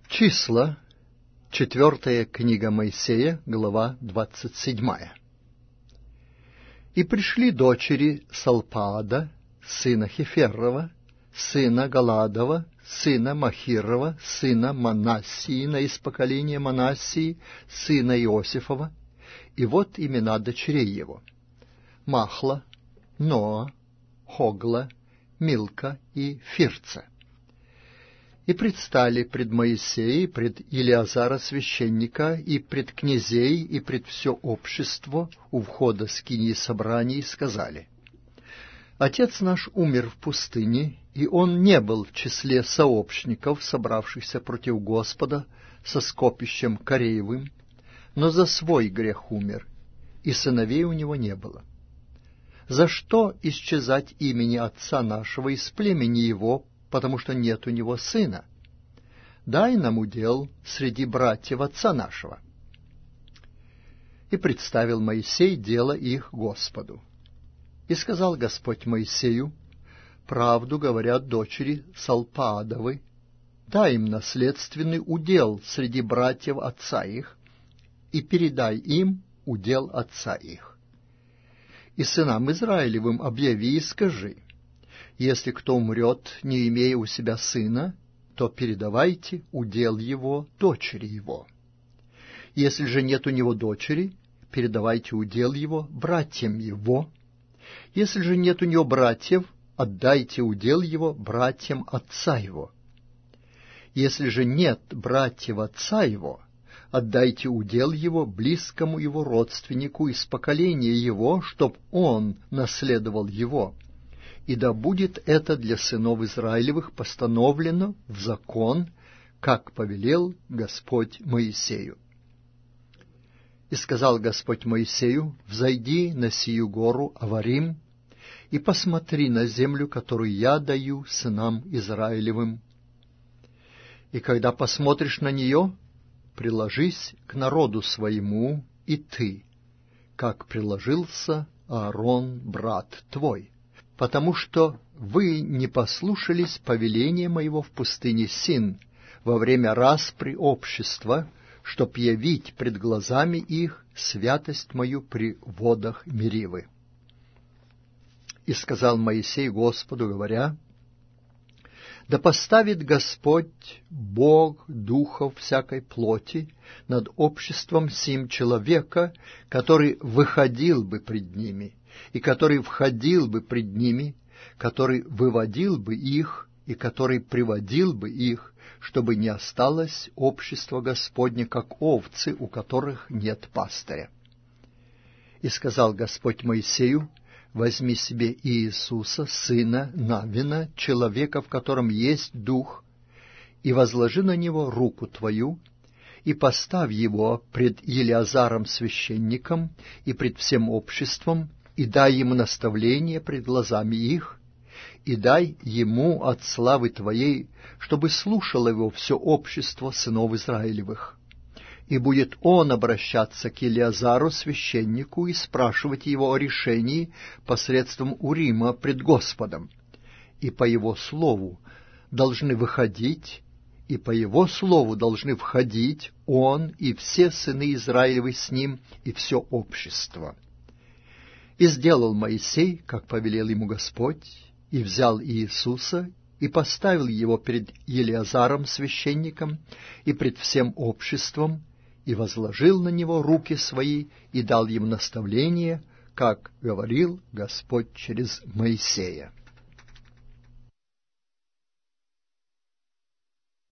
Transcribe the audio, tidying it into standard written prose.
Числа, 4 книга Моисея, глава 27. «И пришли дочери Салпаада, сына Хеферова, сына Галадова, сына Махирова, сына Манассиина из поколения Манассии, сына Иосифова, и вот имена дочерей его: Махла, Ноа, Хогла, Милка и Фирца. И предстали пред Моисеем, пред Илиазара священника, и пред князей, и пред все общество у входа скинии собраний, и сказали: Отец наш умер в пустыне, и он не был в числе сообщников, собравшихся против Господа со скопищем Кореевым, но за свой грех умер, и сыновей у него не было. За что исчезать имени отца нашего из племени его, потому что нет у него сына? Дай нам удел среди братьев отца нашего. И представил Моисей дело их Господу. И сказал Господь Моисею: правду говорят дочери Салпаадовы, дай им наследственный удел среди братьев отца их, и передай им удел отца их. И сынам Израилевым объяви и скажи: если кто умрет, не имея у себя сына, то передавайте удел его дочери его. Если же нет у него дочери, передавайте удел его братьям его. Если же нет у него братьев, отдайте удел его братьям отца его. Если же нет братьев отца его, отдайте удел его близкому его родственнику из поколения его, чтоб он наследовал его. И да будет это для сынов Израилевых постановлено в закон, как повелел Господь Моисею. И сказал Господь Моисею: взойди на сию гору Аварим и посмотри на землю, которую я даю сынам Израилевым. И когда посмотришь на нее, приложись к народу своему и ты, как приложился Аарон, брат твой, потому что вы не послушались повеления моего в пустыне Син во время распри общества, чтоб явить пред глазами их святость мою при водах Меривы. И сказал Моисей Господу, говоря: да поставит Господь, Бог духов всякой плоти, над обществом сим человека, который выходил бы пред ними, и который входил бы пред ними, который выводил бы их, и который приводил бы их, чтобы не осталось общество Господне, как овцы, у которых нет пастыря. И сказал Господь Моисею: возьми себе Иисуса, сына Навина, человека, в котором есть дух, и возложи на него руку твою, и поставь его пред Елиазаром священником и пред всем обществом, и дай ему наставление пред глазами их, и дай ему от славы твоей, чтобы слушало его все общество сынов Израилевых. И будет он обращаться к Елиазару священнику и спрашивать его о решении посредством Урима пред Господом. И по его слову должны выходить, и по его слову должны входить он и все сыны Израилевы с ним, и все общество. И сделал Моисей, как повелел ему Господь, и взял Иисуса, и поставил его перед Елиазаром священником и пред всем обществом, и возложил на него руки свои, и дал ему наставление, как говорил Господь через Моисея.